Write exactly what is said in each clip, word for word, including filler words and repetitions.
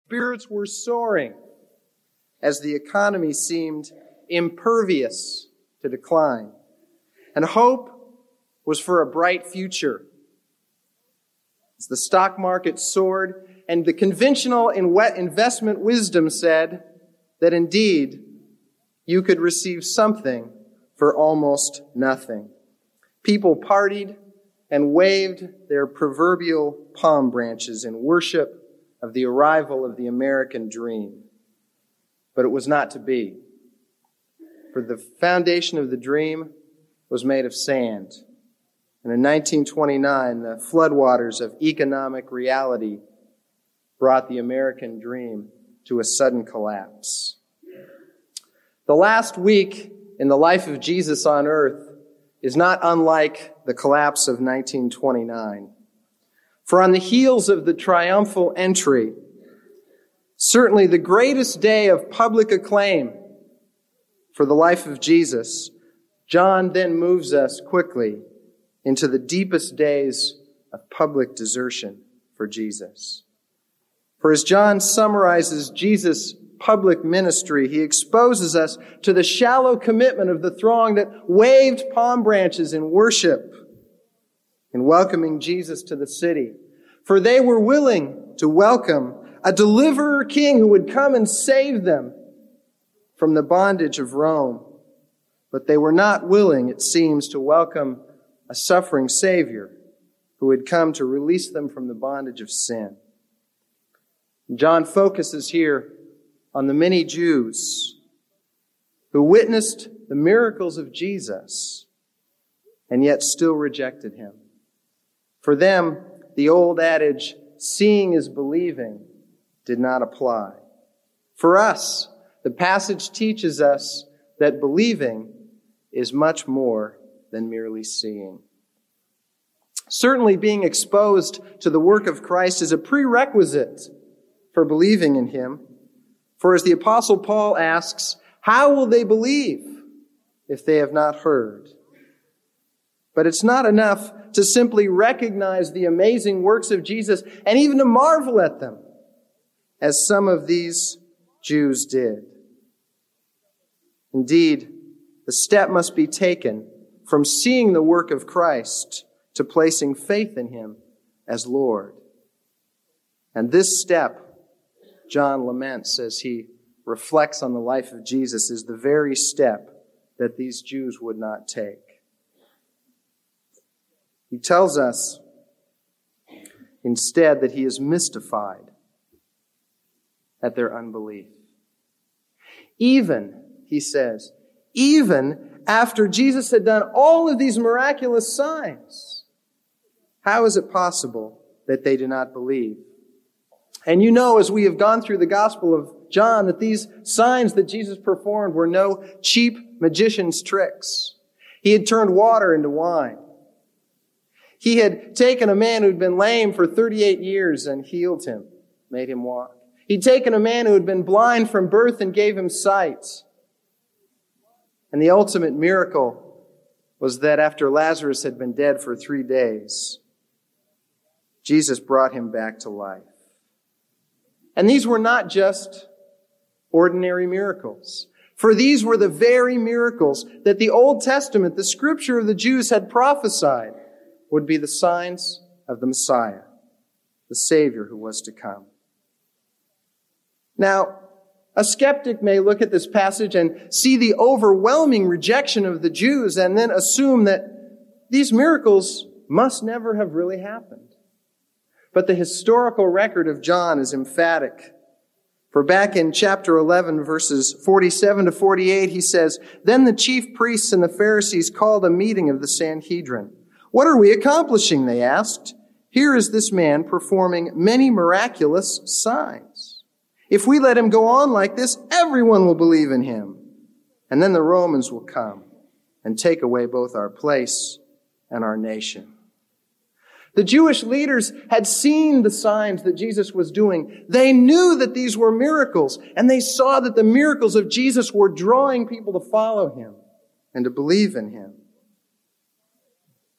Spirits were soaring as the economy seemed impervious to decline. And hope was for a bright future. As the stock market soared and the conventional investment wisdom said that indeed you could receive something for almost nothing. People partied and waved their proverbial palm branches in worship of the arrival of the American dream. But it was not to be. For the foundation of the dream was made of sand. And in nineteen twenty-nine, the floodwaters of economic reality brought the American dream to a sudden collapse. The last week in the life of Jesus on earth is not unlike the collapse of nineteen twenty-nine. For on the heels of the triumphal entry, certainly the greatest day of public acclaim for the life of Jesus, John then moves us quickly into the deepest days of public desertion for Jesus. For as John summarizes Jesus' public ministry, he exposes us to the shallow commitment of the throng that waved palm branches in worship in welcoming Jesus to the city. For they were willing to welcome a deliverer king who would come and save them from the bondage of Rome. But they were not willing, it seems, to welcome a suffering Savior who had come to release them from the bondage of sin. John focuses here on the many Jews who witnessed the miracles of Jesus and yet still rejected him. For them, the old adage, seeing is believing, did not apply. For us, the passage teaches us that believing is much more than merely seeing. Certainly, being exposed to the work of Christ is a prerequisite for believing in him. For as the Apostle Paul asks, how will they believe if they have not heard? But it's not enough to simply recognize the amazing works of Jesus and even to marvel at them, as some of these Jews did. Indeed, the step must be taken from seeing the work of Christ to placing faith in him as Lord. And this step, John laments as he reflects on the life of Jesus, is the very step that these Jews would not take. He tells us instead that he is mystified at their unbelief. Even, he says, even after Jesus had done all of these miraculous signs, how is it possible that they do not believe? And you know, as we have gone through the Gospel of John, that these signs that Jesus performed were no cheap magician's tricks. He had turned water into wine. He had taken a man who'd been lame for thirty-eight years and healed him, made him walk. He'd taken a man who had been blind from birth and gave him sight. And the ultimate miracle was that after Lazarus had been dead for three days, Jesus brought him back to life. And these were not just ordinary miracles. For these were the very miracles that the Old Testament, the scripture of the Jews, had prophesied would be the signs of the Messiah, the Savior who was to come. Now, a skeptic may look at this passage and see the overwhelming rejection of the Jews and then assume that these miracles must never have really happened. But the historical record of John is emphatic. For back in chapter eleven, verses forty-seven to forty-eight, he says, "Then the chief priests and the Pharisees called a meeting of the Sanhedrin. 'What are we accomplishing?' they asked. 'Here is this man performing many miraculous signs. If we let him go on like this, everyone will believe in him. And then the Romans will come and take away both our place and our nation.'" The Jewish leaders had seen the signs that Jesus was doing. They knew that these were miracles, and they saw that the miracles of Jesus were drawing people to follow him and to believe in him.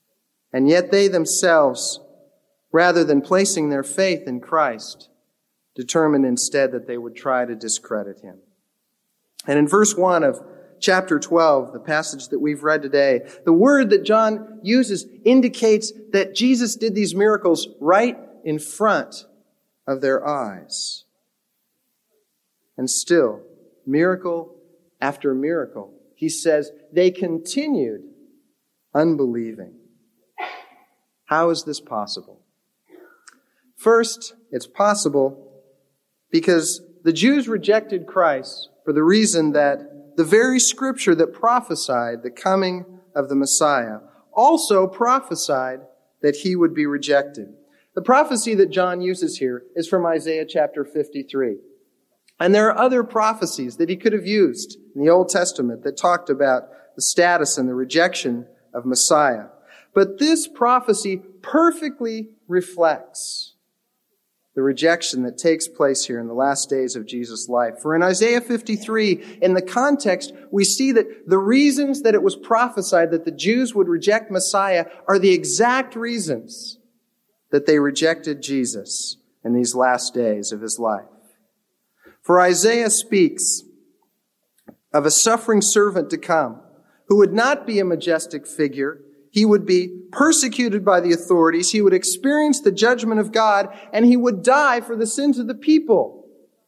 And yet they themselves, rather than placing their faith in Christ, determined instead that they would try to discredit him. And in verse one of chapter twelve, the passage that we've read today, the word that John uses indicates that Jesus did these miracles right in front of their eyes. And still, miracle after miracle, he says, they continued unbelieving. How is this possible? First, it's possible because the Jews rejected Christ for the reason that the very scripture that prophesied the coming of the Messiah also prophesied that he would be rejected. The prophecy that John uses here is from Isaiah chapter fifty-three. And there are other prophecies that he could have used in the Old Testament that talked about the status and the rejection of Messiah. But this prophecy perfectly reflects the rejection that takes place here in the last days of Jesus' life. For in Isaiah fifty-three, in the context, we see that the reasons that it was prophesied that the Jews would reject Messiah are the exact reasons that they rejected Jesus in these last days of his life. For Isaiah speaks of a suffering servant to come who would not be a majestic figure. He would be persecuted by the authorities. He would experience the judgment of God, and he would die for the sins of the people.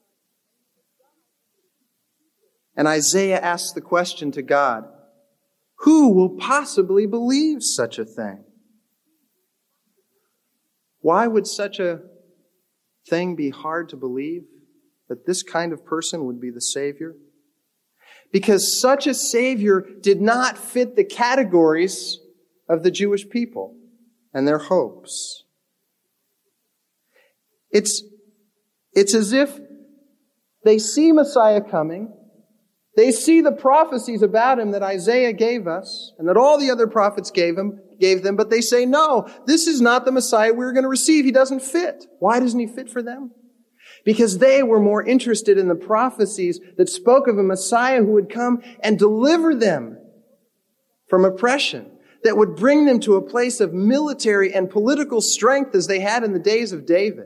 And Isaiah asks the question to God, who will possibly believe such a thing? Why would such a thing be hard to believe? That this kind of person would be the Savior? Because such a Savior did not fit the categories of the Jewish people and their hopes. It's, it's as if they see Messiah coming, they see the prophecies about him that Isaiah gave us and that all the other prophets gave him, gave them, but they say, no, this is not the Messiah we're going to receive. He doesn't fit. Why doesn't he fit for them? Because they were more interested in the prophecies that spoke of a Messiah who would come and deliver them from oppression, that would bring them to a place of military and political strength as they had in the days of David.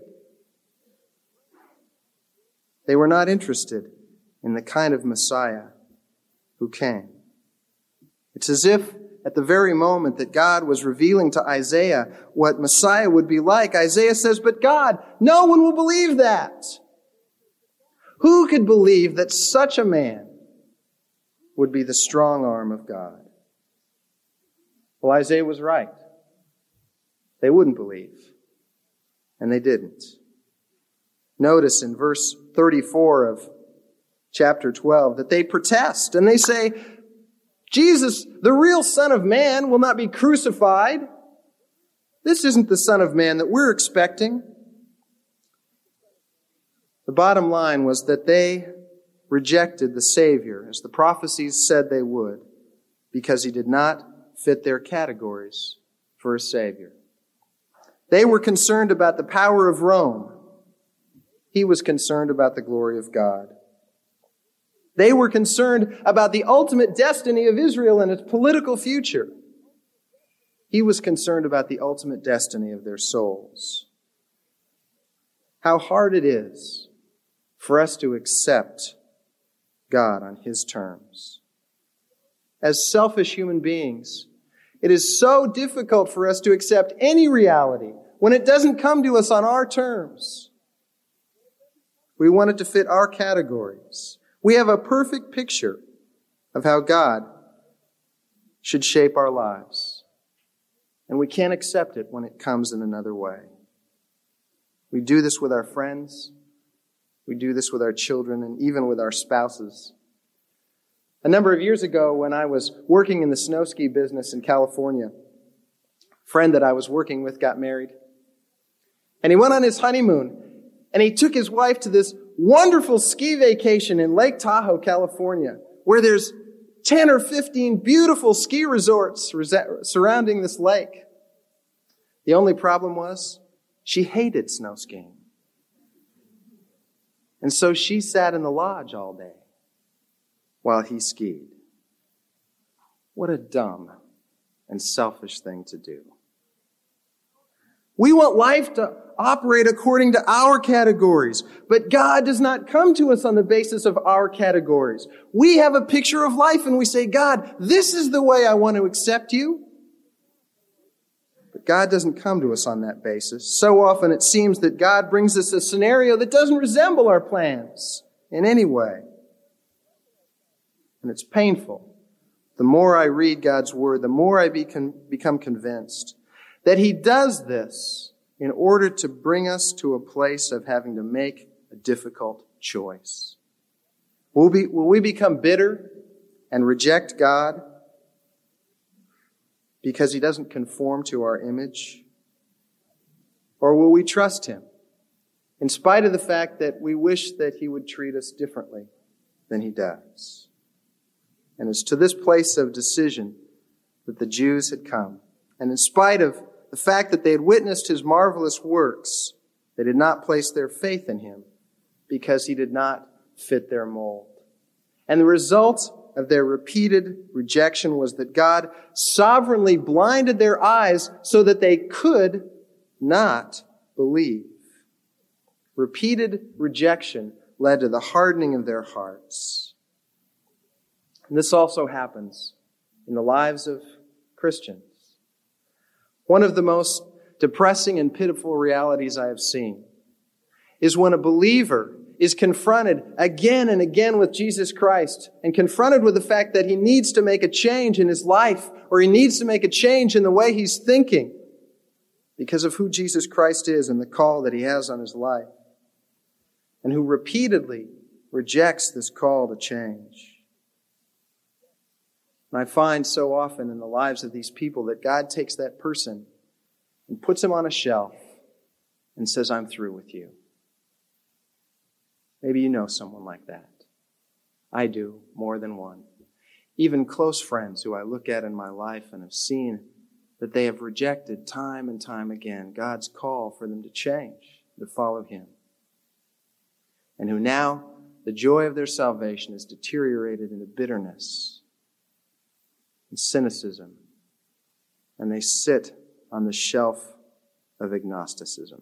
They were not interested in the kind of Messiah who came. It's as if at the very moment that God was revealing to Isaiah what Messiah would be like, Isaiah says, but God, no one will believe that. Who could believe that such a man would be the strong arm of God? Well, Isaiah was right. They wouldn't believe. And they didn't. Notice in verse thirty-four of chapter twelve that they protest and they say, Jesus, the real Son of Man, will not be crucified. This isn't the Son of Man that we're expecting. The bottom line was that they rejected the Savior, as the prophecies said they would, because he did not fit their categories for a Savior. They were concerned about the power of Rome. He was concerned about the glory of God. They were concerned about the ultimate destiny of Israel and its political future. He was concerned about the ultimate destiny of their souls. How hard it is for us to accept God on his terms. As selfish human beings, it is so difficult for us to accept any reality when it doesn't come to us on our terms. We want it to fit our categories. We have a perfect picture of how God should shape our lives. And we can't accept it when it comes in another way. We do this with our friends. We do this with our children and even with our spouses. A number of years ago, when I was working in the snow ski business in California, a friend that I was working with got married. And he went on his honeymoon. And he took his wife to this wonderful ski vacation in Lake Tahoe, California, where there's ten or fifteen beautiful ski resorts surrounding this lake. The only problem was she hated snow skiing. And so she sat in the lodge all day while he skied. What a dumb and selfish thing to do. We want life to operate according to our categories. But God does not come to us on the basis of our categories. We have a picture of life and we say, God, this is the way I want to accept you. But God doesn't come to us on that basis. So often it seems that God brings us a scenario that doesn't resemble our plans in any way. And it's painful. The more I read God's word, the more I become, become convinced that he does this in order to bring us to a place of having to make a difficult choice. Will we, will we become bitter and reject God because he doesn't conform to our image? Or will we trust him in spite of the fact that we wish that he would treat us differently than he does? And it's to this place of decision that the Jews had come. And in spite of the fact that they had witnessed his marvelous works, they did not place their faith in him because he did not fit their mold. And the result of their repeated rejection was that God sovereignly blinded their eyes so that they could not believe. Repeated rejection led to the hardening of their hearts. And this also happens in the lives of Christians. One of the most depressing and pitiful realities I have seen is when a believer is confronted again and again with Jesus Christ and confronted with the fact that he needs to make a change in his life or he needs to make a change in the way he's thinking because of who Jesus Christ is and the call that he has on his life, and who repeatedly rejects this call to change. And I find so often in the lives of these people that God takes that person and puts him on a shelf and says, I'm through with you. Maybe you know someone like that. I do, more than one. Even close friends who I look at in my life and have seen that they have rejected time and time again God's call for them to change, to follow him. And who now, the joy of their salvation is deteriorated into bitterness and cynicism, and they sit on the shelf of agnosticism.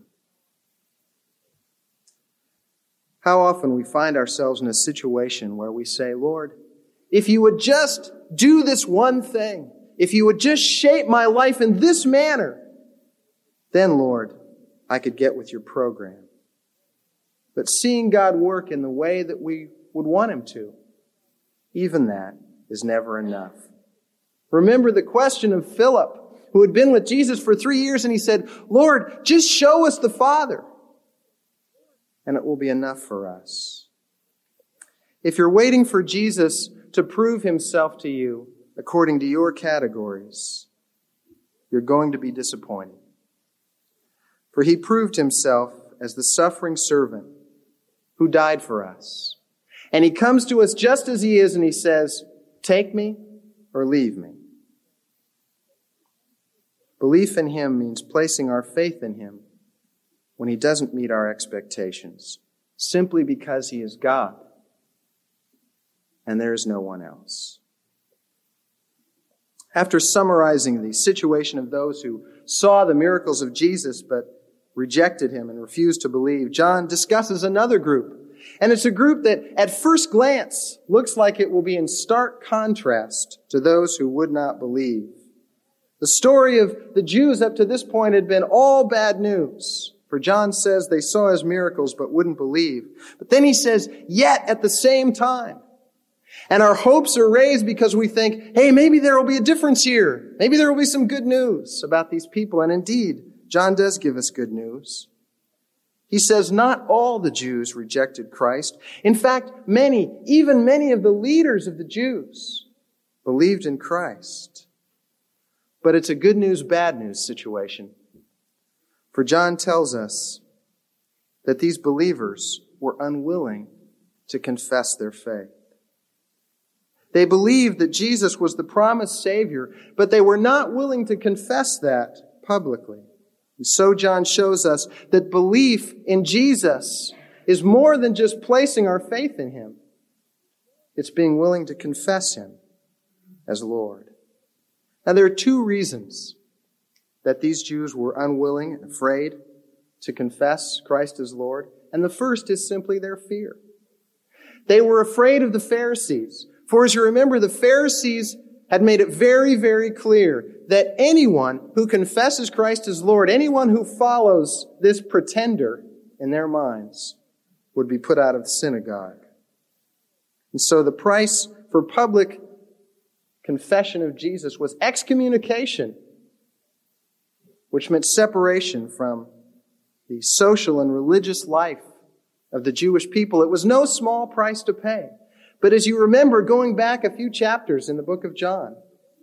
How often we find ourselves in a situation where we say, Lord, if you would just do this one thing, if you would just shape my life in this manner, then, Lord, I could get with your program. But seeing God work in the way that we would want him to, even that is never enough. Remember the question of Philip, who had been with Jesus for three years, and he said, Lord, just show us the Father, and it will be enough for us. If you're waiting for Jesus to prove himself to you according to your categories, you're going to be disappointed. For he proved himself as the suffering servant who died for us. And he comes to us just as he is, and he says, take me or leave me. Belief in him means placing our faith in him when he doesn't meet our expectations, simply because he is God and there is no one else. After summarizing the situation of those who saw the miracles of Jesus but rejected him and refused to believe, John discusses another group. And it's a group that at first glance looks like it will be in stark contrast to those who would not believe. The story of the Jews up to this point had been all bad news. For John says they saw his miracles but wouldn't believe. But then he says, yet at the same time. And our hopes are raised because we think, hey, maybe there will be a difference here. Maybe there will be some good news about these people. And indeed, John does give us good news. He says not all the Jews rejected Christ. In fact, many, even many of the leaders of the Jews believed in Christ. But it's a good news, bad news situation. For John tells us that these believers were unwilling to confess their faith. They believed that Jesus was the promised Savior, but they were not willing to confess that publicly. And so John shows us that belief in Jesus is more than just placing our faith in him. It's being willing to confess him as Lord. Now, there are two reasons that these Jews were unwilling and afraid to confess Christ as Lord, and the first is simply their fear. They were afraid of the Pharisees, for as you remember, the Pharisees had made it very, very clear that anyone who confesses Christ as Lord, anyone who follows this pretender in their minds, would be put out of the synagogue. And so the price for public confession of Jesus was excommunication, which meant separation from the social and religious life of the Jewish people. It was no small price to pay. But as you remember, going back a few chapters in the book of John,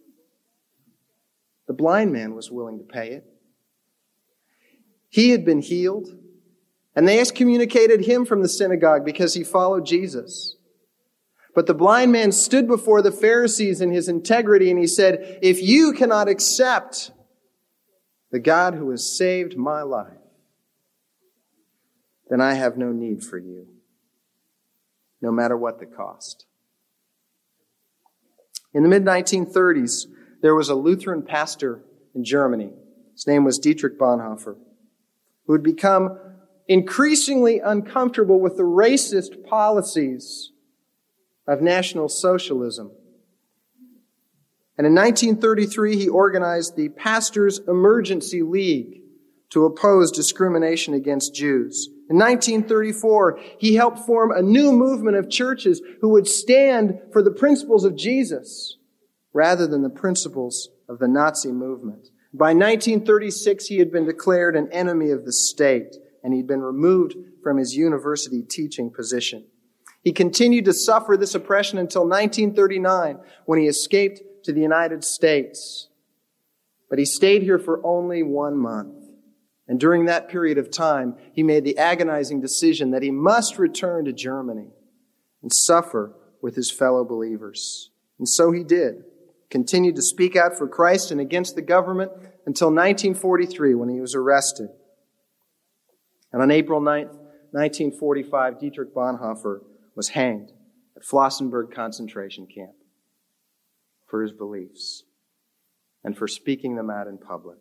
the blind man was willing to pay it. He had been healed, and they excommunicated him from the synagogue because he followed Jesus. But the blind man stood before the Pharisees in his integrity, and he said, "If you cannot accept the God who has saved my life, then I have no need for you, no matter what the cost." In the mid nineteen thirties, there was a Lutheran pastor in Germany. His name was Dietrich Bonhoeffer, who had become increasingly uncomfortable with the racist policies of National Socialism. And in nineteen thirty-three, he organized the Pastors' Emergency League to oppose discrimination against Jews. In nineteen thirty-four, he helped form a new movement of churches who would stand for the principles of Jesus rather than the principles of the Nazi movement. By nineteen thirty-six, he had been declared an enemy of the state, and he'd been removed from his university teaching position. He continued to suffer this oppression until nineteen thirty-nine, when he escaped to the United States. But he stayed here for only one month. And during that period of time, he made the agonizing decision that he must return to Germany and suffer with his fellow believers. And so he did. Continued to speak out for Christ and against the government until nineteen forty-three, when he was arrested. And on April ninth, nineteen forty-five, Dietrich Bonhoeffer was hanged at Flossenburg concentration camp for his beliefs and for speaking them out in public.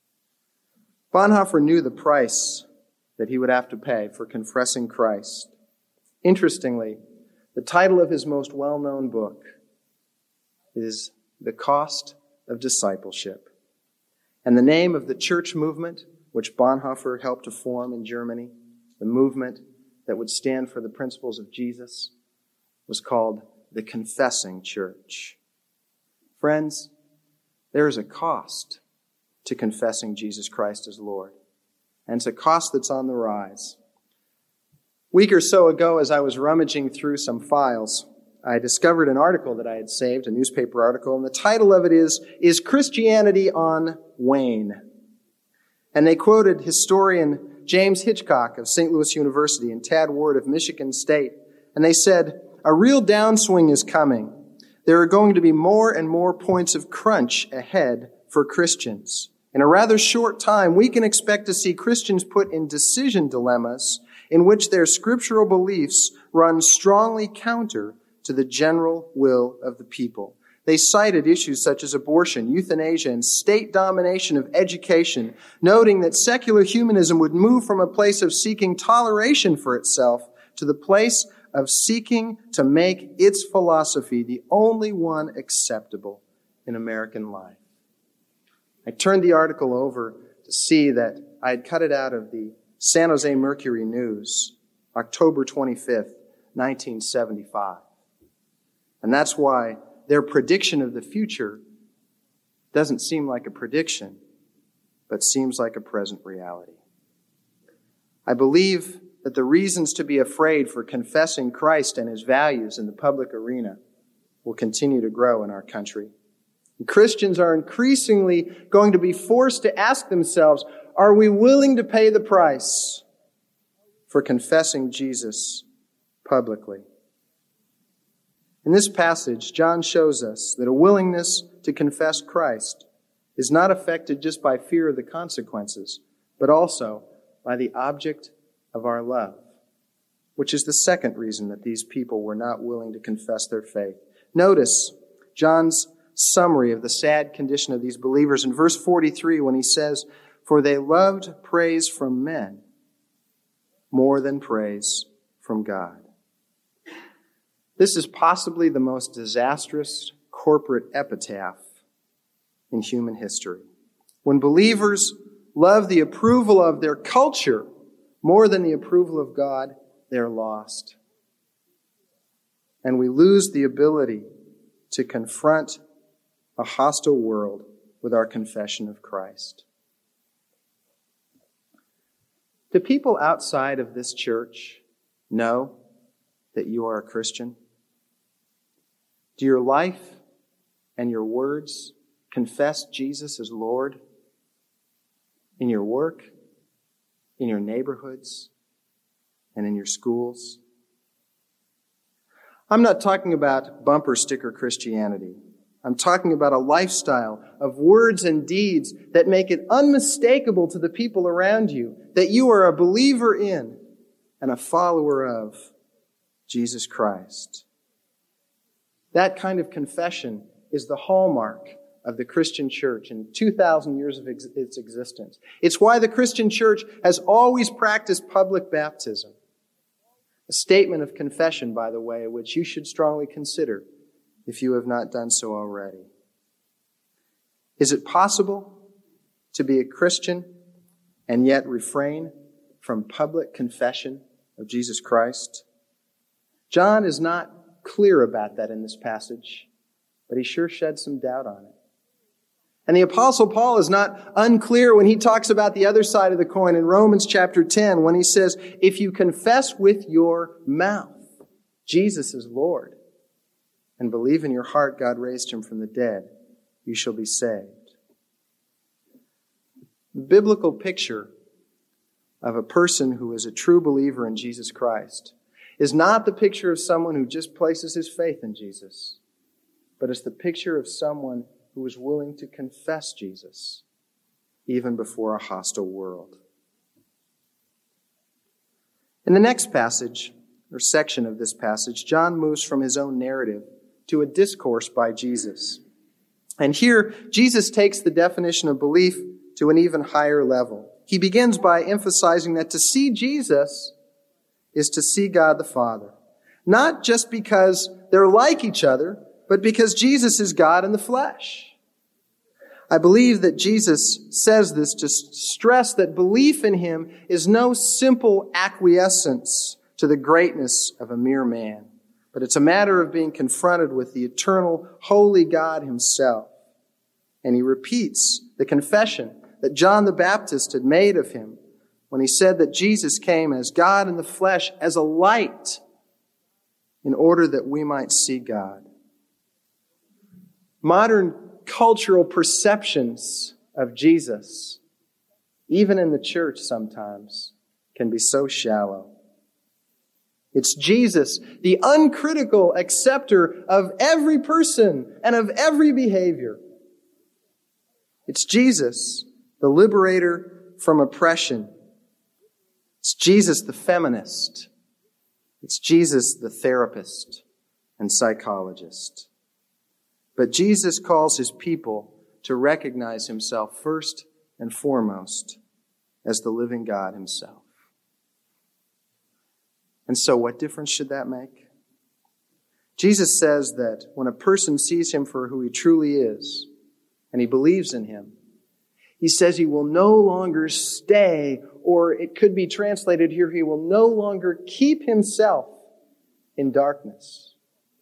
Bonhoeffer knew the price that he would have to pay for confessing Christ. Interestingly, the title of his most well-known book is The Cost of Discipleship. And the name of the church movement, which Bonhoeffer helped to form in Germany, the movement that would stand for the principles of Jesus, was called the Confessing Church. Friends, there is a cost to confessing Jesus Christ as Lord, and it's a cost that's on the rise. A week or so ago, as I was rummaging through some files, I discovered an article that I had saved, a newspaper article, and the title of it is, Is Christianity on Wane? And they quoted historian James Hitchcock of Saint Louis University and Tad Ward of Michigan State. And they said, a real downswing is coming. There are going to be more and more points of crunch ahead for Christians. In a rather short time, we can expect to see Christians put in decision dilemmas in which their scriptural beliefs run strongly counter to the general will of the people. They cited issues such as abortion, euthanasia, and state domination of education, noting that secular humanism would move from a place of seeking toleration for itself to the place of seeking to make its philosophy the only one acceptable in American life. I turned the article over to see that I had cut it out of the San Jose Mercury News, October twenty-fifth, nineteen seventy-five. And that's why their prediction of the future doesn't seem like a prediction, but seems like a present reality. I believe that the reasons to be afraid for confessing Christ and his values in the public arena will continue to grow in our country. And Christians are increasingly going to be forced to ask themselves, are we willing to pay the price for confessing Jesus publicly? In this passage, John shows us that a willingness to confess Christ is not affected just by fear of the consequences, but also by the object of our love, which is the second reason that these people were not willing to confess their faith. Notice John's summary of the sad condition of these believers in verse forty-three when he says, "For they loved praise from men more than praise from God. This is possibly the most disastrous corporate epitaph in human history. When believers love the approval of their culture more than the approval of God, they're lost. And we lose the ability to confront a hostile world with our confession of Christ. Do people outside of this church know that you are a Christian? Do your life and your words confess Jesus as Lord in your work, in your neighborhoods, and in your schools? I'm not talking about bumper sticker Christianity. I'm talking about a lifestyle of words and deeds that make it unmistakable to the people around you that you are a believer in and a follower of Jesus Christ. That kind of confession is the hallmark of the Christian church in two thousand years of ex- its existence. It's why the Christian church has always practiced public baptism. A statement of confession, by the way, which you should strongly consider if you have not done so already. Is it possible to be a Christian and yet refrain from public confession of Jesus Christ? John is not clear about that in this passage, but he sure sheds some doubt on it. And the Apostle Paul is not unclear when he talks about the other side of the coin in Romans chapter ten, when he says, if you confess with your mouth Jesus is Lord and believe in your heart God raised him from the dead, you shall be saved. The biblical picture of a person who is a true believer in Jesus Christ is not the picture of someone who just places his faith in Jesus, but it's the picture of someone who is willing to confess Jesus even before a hostile world. In the next passage, or section of this passage, John moves from his own narrative to a discourse by Jesus. And here, Jesus takes the definition of belief to an even higher level. He begins by emphasizing that to see Jesus is to see God the Father. Not just because they're like each other, but because Jesus is God in the flesh. I believe that Jesus says this to stress that belief in him is no simple acquiescence to the greatness of a mere man, but it's a matter of being confronted with the eternal, holy God himself. And he repeats the confession that John the Baptist had made of him when he said that Jesus came as God in the flesh, as a light, in order that we might see God. Modern cultural perceptions of Jesus, even in the church sometimes, can be so shallow. It's Jesus, the uncritical acceptor of every person and of every behavior. It's Jesus, the liberator from oppression. It's Jesus, the feminist. It's Jesus, the therapist and psychologist. But Jesus calls his people to recognize himself first and foremost as the living God himself. And so what difference should that make? Jesus says that when a person sees him for who he truly is, and he believes in him, he says he will no longer stay, or it could be translated here, he will no longer keep himself in darkness.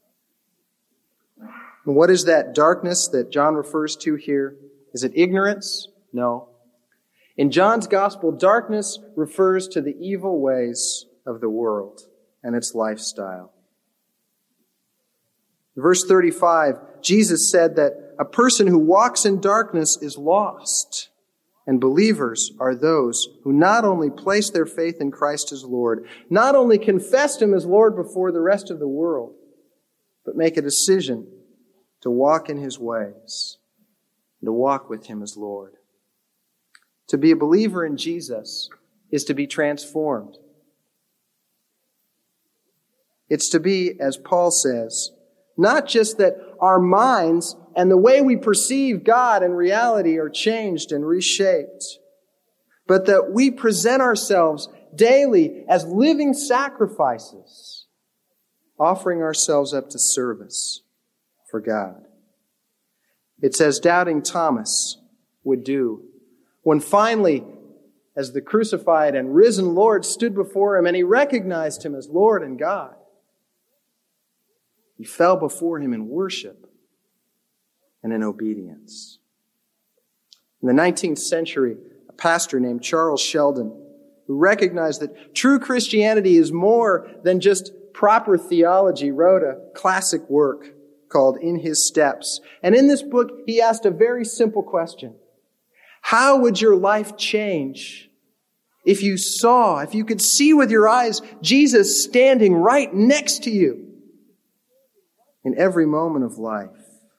And what is that darkness that John refers to here? Is it ignorance? No. In John's gospel, darkness refers to the evil ways of the world and its lifestyle. Verse thirty-five, Jesus said that a person who walks in darkness is lost, and believers are those who not only place their faith in Christ as Lord, not only confess him as Lord before the rest of the world, but make a decision to walk in his ways, and to walk with him as Lord. To be a believer in Jesus is to be transformed. It's to be, as Paul says, not just that our minds and the way we perceive God and reality are changed and reshaped, but that we present ourselves daily as living sacrifices, offering ourselves up to service for God. It's as doubting Thomas would do when finally, as the crucified and risen Lord stood before him and he recognized him as Lord and God, he fell before him in worship and in obedience. In the nineteenth century, a pastor named Charles Sheldon, who recognized that true Christianity is more than just proper theology, wrote a classic work called In His Steps. And in this book, he asked a very simple question. How would your life change if you saw, if you could see with your eyes, Jesus standing right next to you in every moment of life?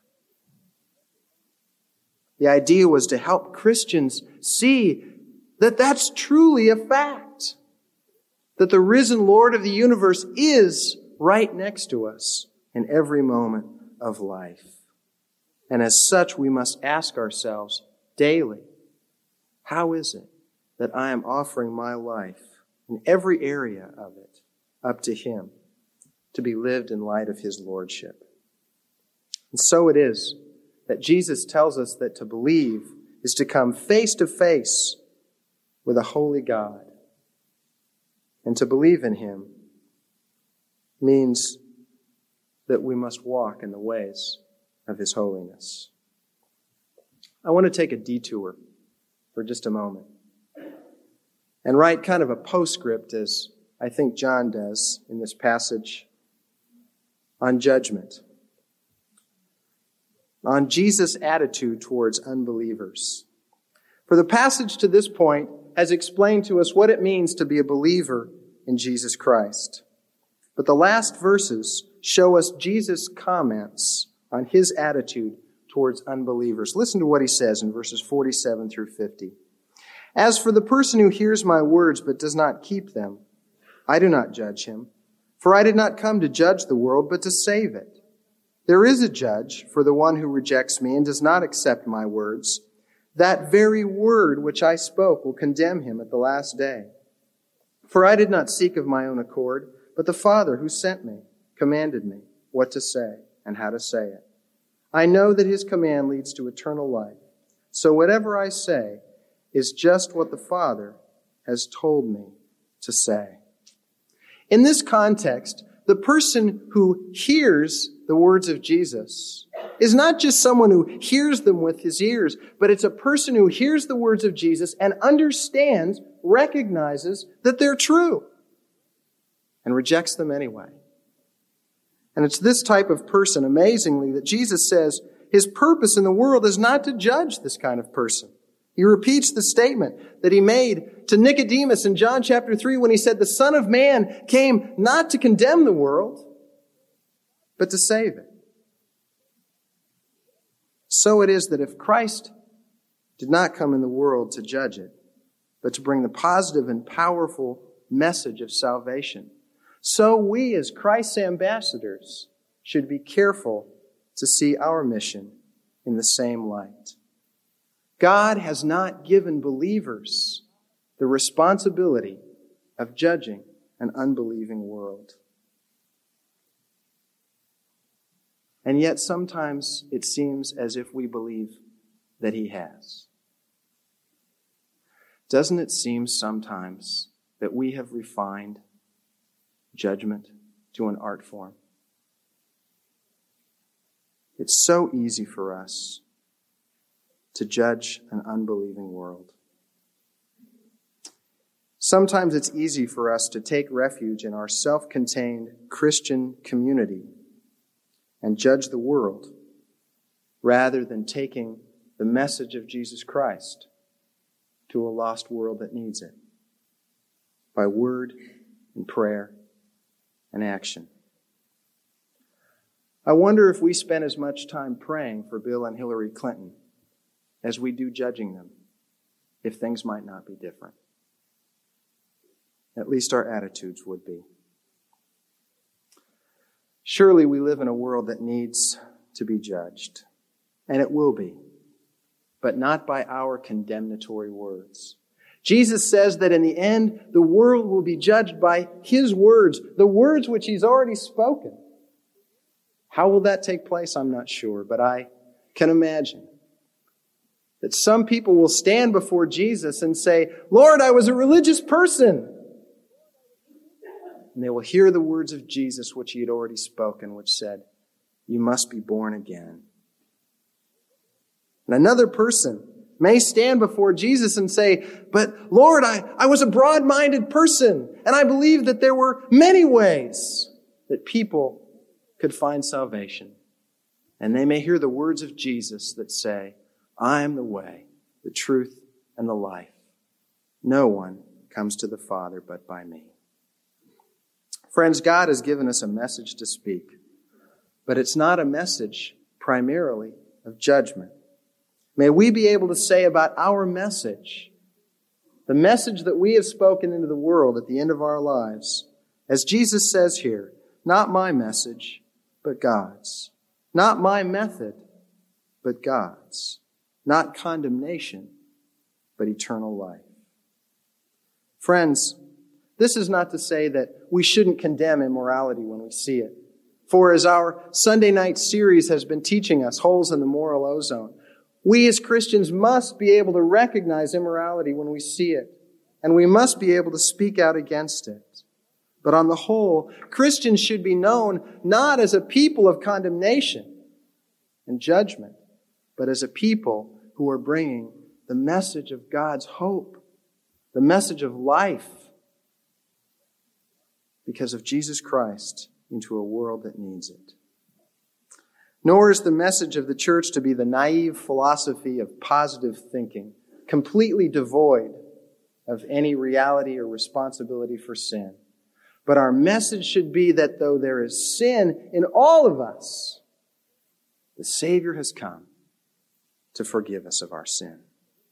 The idea was to help Christians see that that's truly a fact, that the risen Lord of the universe is right next to us in every moment of life. And as such, we must ask ourselves daily, how is it that I am offering my life in every area of it up to Him to be lived in light of His Lordship? And so it is that Jesus tells us that to believe is to come face to face with a holy God. And to believe in Him means that we must walk in the ways of His holiness. I want to take a detour for just a moment and write kind of a postscript, as I think John does in this passage, on judgment, on Jesus' attitude towards unbelievers. For the passage to this point has explained to us what it means to be a believer in Jesus Christ. But the last verses show us Jesus' comments on His attitude towards unbelievers. Listen to what He says in verses forty-seven through fifty. As for the person who hears my words but does not keep them, I do not judge him, for I did not come to judge the world but to save it. There is a judge for the one who rejects me and does not accept my words. That very word which I spoke will condemn him at the last day. For I did not seek of my own accord, but the Father who sent me commanded me what to say and how to say it. I know that His command leads to eternal life. So whatever I say is just what the Father has told me to say. In this context, the person who hears the words of Jesus is not just someone who hears them with his ears, but it's a person who hears the words of Jesus and understands, recognizes that they're true, and rejects them anyway. And it's this type of person, amazingly, that Jesus says His purpose in the world is not to judge this kind of person. He repeats the statement that He made to Nicodemus in John chapter three when He said, the Son of Man came not to condemn the world, but to save it. So it is that if Christ did not come in the world to judge it, but to bring the positive and powerful message of salvation, so we as Christ's ambassadors should be careful to see our mission in the same light. God has not given believers the responsibility of judging an unbelieving world. And yet sometimes it seems as if we believe that He has. Doesn't it seem sometimes that we have refined judgment to an art form? It's so easy for us to judge an unbelieving world. Sometimes it's easy for us to take refuge in our self-contained Christian community and judge the world rather than taking the message of Jesus Christ to a lost world that needs it by word and prayer and action. I wonder if we spend as much time praying for Bill and Hillary Clinton as we do judging them, if things might not be different. At least our attitudes would be. Surely we live in a world that needs to be judged, and it will be, but not by our condemnatory words. Jesus says that in the end, the world will be judged by his words, the words which he's already spoken. How will that take place? I'm not sure, but I can imagine that some people will stand before Jesus and say, Lord, I was a religious person. And they will hear the words of Jesus, which he had already spoken, which said, you must be born again. And another person may stand before Jesus and say, but Lord, I, I was a broad-minded person, and I believed that there were many ways that people could find salvation. And they may hear the words of Jesus that say, I am the way, the truth, and the life. No one comes to the Father but by me. Friends, God has given us a message to speak, but it's not a message primarily of judgment. May we be able to say about our message, the message that we have spoken into the world at the end of our lives, as Jesus says here, not my message, but God's. Not my method, but God's. Not condemnation, but eternal life. Friends, this is not to say that we shouldn't condemn immorality when we see it. For as our Sunday night series has been teaching us, Holes in the Moral Ozone, we as Christians must be able to recognize immorality when we see it, and we must be able to speak out against it. But on the whole, Christians should be known not as a people of condemnation and judgment, but as a people who are bringing the message of God's hope, the message of life, because of Jesus Christ, into a world that needs it. Nor is the message of the church to be the naive philosophy of positive thinking, completely devoid of any reality or responsibility for sin. But our message should be that though there is sin in all of us, the Savior has come to forgive us of our sin.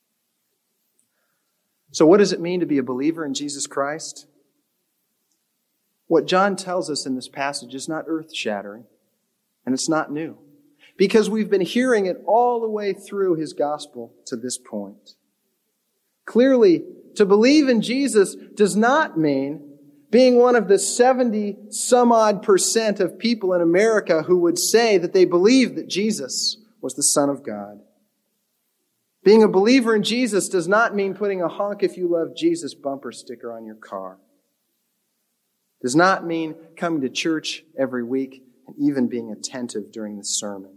So what does it mean to be a believer in Jesus Christ? What John tells us in this passage is not earth-shattering, and it's not new, because we've been hearing it all the way through his gospel to this point. Clearly, to believe in Jesus does not mean being one of the seventy some odd percent of people in America who would say that they believe that Jesus was the Son of God. Being a believer in Jesus does not mean putting a honk if you love Jesus bumper sticker on your car. Does not mean coming to church every week and even being attentive during the sermon.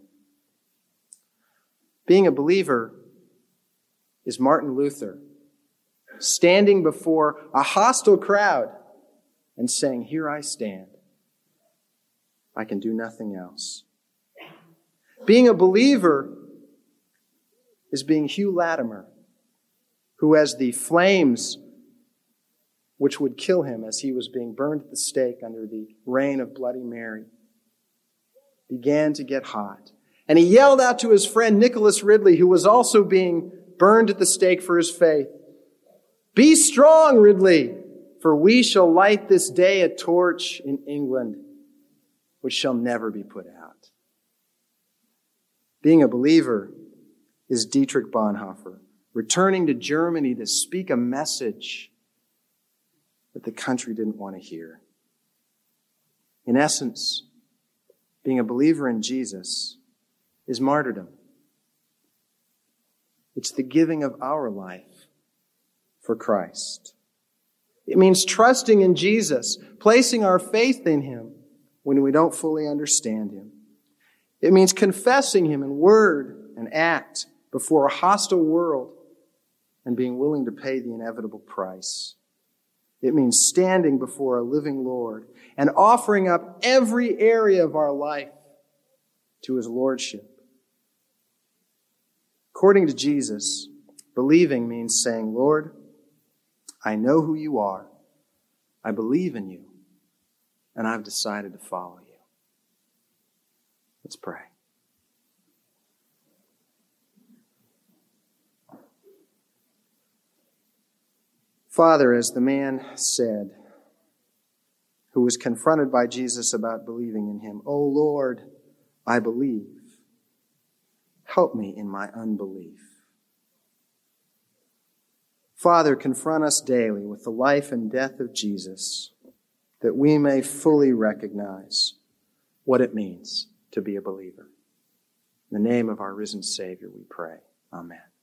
Being a believer is Martin Luther standing before a hostile crowd and saying, here I stand. I can do nothing else. Being a believer is being Hugh Latimer, who as the flames which would kill him as he was being burned at the stake under the reign of Bloody Mary, began to get hot. And he yelled out to his friend Nicholas Ridley, who was also being burned at the stake for his faith, be strong, Ridley, for we shall light this day a torch in England, which shall never be put out. Being a believer is Dietrich Bonhoeffer, returning to Germany to speak a message that the country didn't want to hear. In essence, being a believer in Jesus is martyrdom. It's the giving of our life for Christ. It means trusting in Jesus, placing our faith in him when we don't fully understand him. It means confessing him in word and act before a hostile world and being willing to pay the inevitable price. It means standing before a living Lord and offering up every area of our life to his lordship. According to Jesus, believing means saying, Lord, I know who you are. I believe in you, and I've decided to follow you. Let's pray. Father, as the man said, who was confronted by Jesus about believing in him, O Lord, I believe. Help me in my unbelief. Father, confront us daily with the life and death of Jesus, that we may fully recognize what it means to be a believer. In the name of our risen Savior, we pray. Amen.